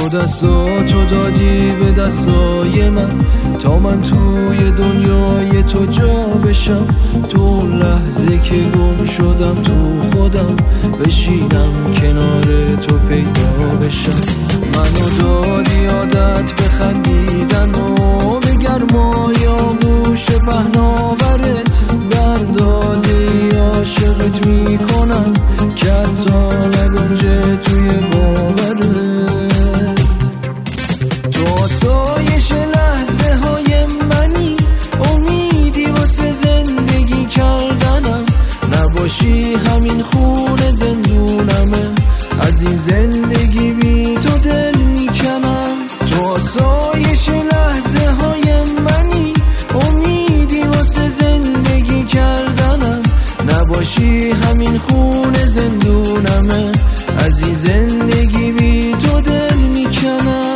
دستاتو دادی به دستای من تا من توی دنیای تو جا بشم، تو لحظه که گم شدم تو خودم بشینم کنار تو پیدا بشم. منو دادی عادت به خندیدن و به گرمای آغوش پهناورت، به اندازه عاشقت میکنم که حتی نگنجه توی باورت. تو آسایش لحظه های منی، امیدی واسه زندگی کردنم، نباشی همین خونه زندونمه، از این زندگی بی تو دل میکنم. تو آسایش لحظه های منی، امیدی واسه زندگی کردنم، نباشی همین خونه زندونمه، از این زندگی بی تو دل میکنم.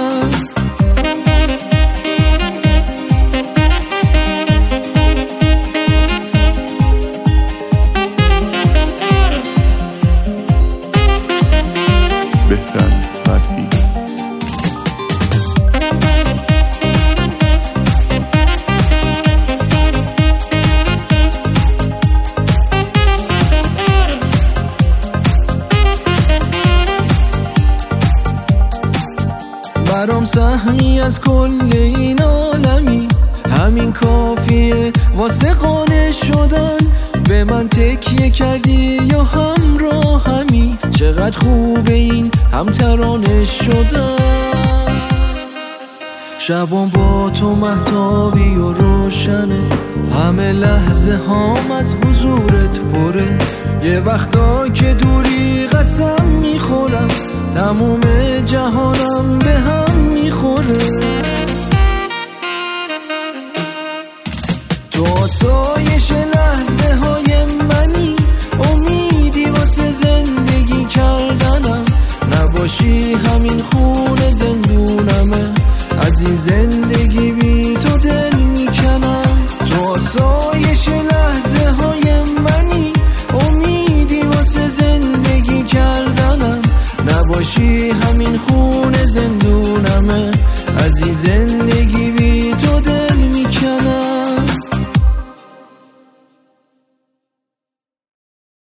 برام سهمی از کل این عالمی، همین کافیه واسه قانع شدن. به من تکیه کردی یا همراهمی، چقدر خوبه این هم ترانه شدن. شبان با تو مهتابی و روشنه، همه لحظه هام از حضورت پره. یه وقتا که دوری قسم میخورم، تموم جهانم به هم میخوره. تو آسایش لحظه های منی، امیدی واسه زندگی کردنم، نباشی همین خونه زندونمه، از این زندگی بی تو دل میکنم. تو آسایش لحظه های منی، امیدی واسه زندگی کردنم، نباشی همین خونه زندونمه، از این زندگی